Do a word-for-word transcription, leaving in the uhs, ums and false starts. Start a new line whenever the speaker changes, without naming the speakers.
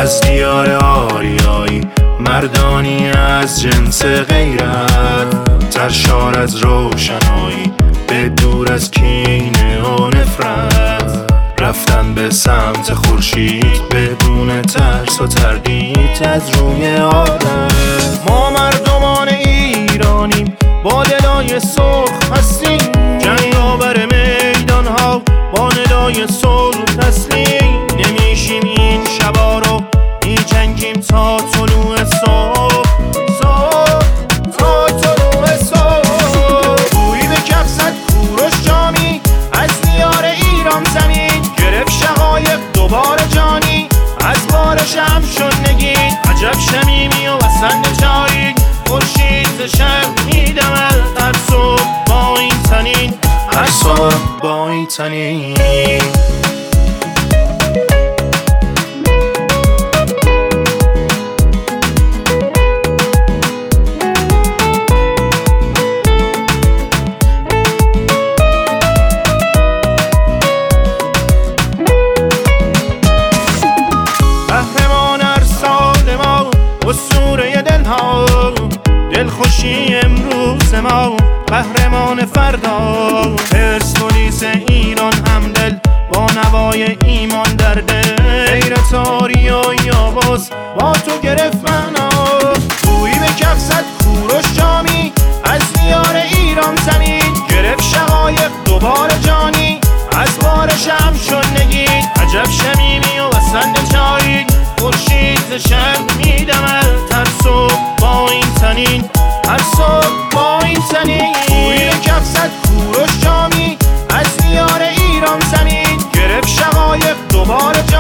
از دیار آریایی، مردانی از جنس غیرت، سرشار از روشنایی، به دور از کینه و نفرت. رفتن به سمت خورشید بدون ترس و تردید از روی آدم. ما مردمان ایرانیم، با دلای سرخ هستیم، جنگاور میدان ها با ندای صلح تسلیم. نمیشیم این شبا رو میجنگیم تا طلوع صبح، صبح تا طلوع صبح. توی به کف زد کوروش جامی، از دیار ایران زمین گرفت شقایق دوباره جانی، از بارش هم شد نگین. عجب شمیمی و وسن جایی، خورشید ز شرق میدمد هر صبح با این تنین، هر صبح با این تنین. قهرمان ارسال ما، اسطوره دلها، دلخوشی امروز ما، قهرمان فردا. پرسپولیس ایران همدل با نوای ایمان در دل، غیرت آریایی آواز با تو گرفت معنا. توی به کف زد کوروش جامی، از دیار ایران زمین گرفت شقایق دوباره جانی، از بارش هم شد نگین. عجب شمیمی و وسن جایی، خورشید ز شرق میدمد هر صبح با این تنین، هر صبح با این تنین. توی کف زد کوروش جامی، از دیار ایران زمین گرفت شقایق دوباره